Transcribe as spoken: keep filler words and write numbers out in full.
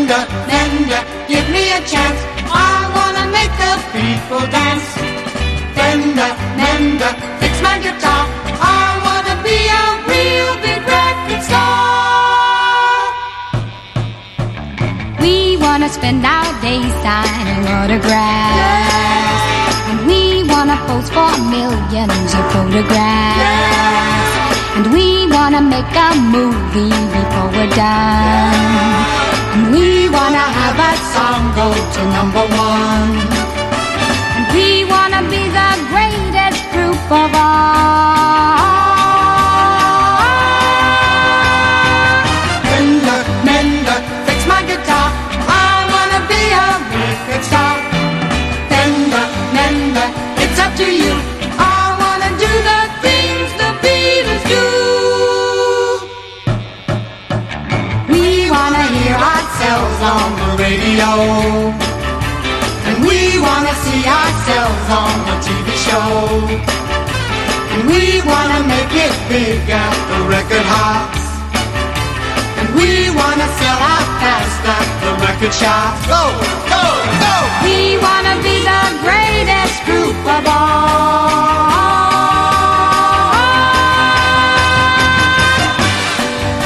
Fender, Fender, give me a chance. I wanna make the people dance. Fender, Fender, fix my guitar. I wanna be a real big record star. We wanna spend our days signing autographs, and we wanna pose for millions of photographs, and we wanna make a movie before we're done, and we wanna have a song go to number one, and we wanna be the greatest group of all. Fender, Fender, fix my guitar. I wanna be a record star. Fender, Fender, it's up to you. I wanna do the things the Beatles do. We wanna hear ourselves on the radio, and we wanna see ourselves on the T V show, and we wanna make it big at the record house, and we wanna sell out fast at the record shops. Go, go, go! We wanna